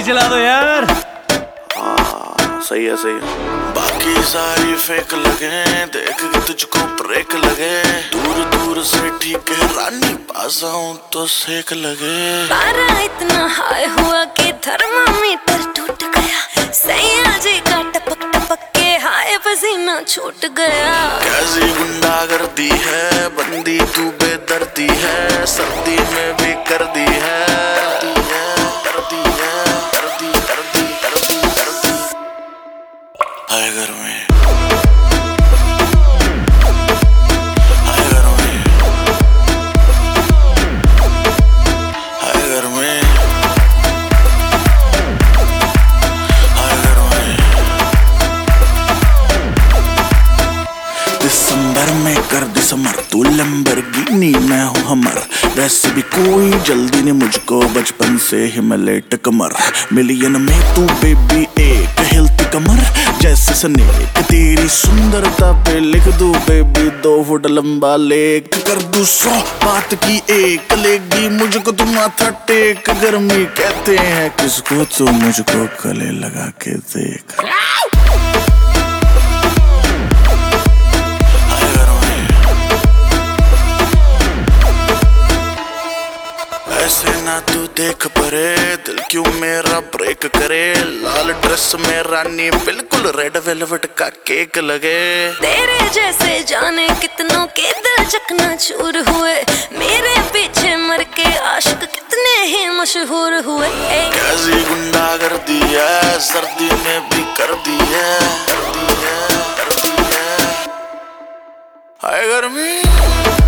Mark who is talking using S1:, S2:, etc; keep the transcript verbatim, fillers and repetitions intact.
S1: चला दो यार।
S2: हाँ सही है सही है। बाकी सारी फेक लगे, देख के तुझको ब्रेक लगे। दूर दूर से ठीक है रानी, पास आऊं तो सेक लगे।
S3: पारा इतना हाई हुआ कि थर्मामीटर टूट गया। सैया जी का टपक टपक के हाय पसीना छूट गया।
S2: कैसी गुंडागर्दी है, बंदी तू बेदर्दी है। सर्दी में भी कर दी है, कर दी है, कर दी, कर दी, कर दी, कर दी। हाय घर में, हाय घर में, हाय घर में, हाय घर में। दिसंबर में कर दिसंबर, तू लैम्बोर्गिनी मैं हूँ हमर। वैसे भी कोई जल्दी नहीं मुझको, बचपन से ही मैं लेट कमर। मिलियन में तू बेबी एक हिलती कमर जैसे स्नेक। तेरी सुंदरता पे लिख दूं बेबी दो फुट लंबा लेख। कर दूं सौ बात की एक, लेगी मुझको तू माथा टेक। गर्मी कहते हैं किसको, तू मुझको गले लगा के देख। ऐसे ना तू देख परे, दिल क्यों मेरा ब्रेक करे। लाल ड्रेस में रानी बिल्कुल रेड वेलवेट का केक लगे।
S3: तेरे जैसे जाने कितनों के दिल चकना चूर हुए। मेरे पीछे मर के आशिक कितने ही मशहूर हुए।
S2: कैसी गुंडागर्दी है, सर्दी में भी कर दी है, कर दी है, कर दी है। हाय गर्मी।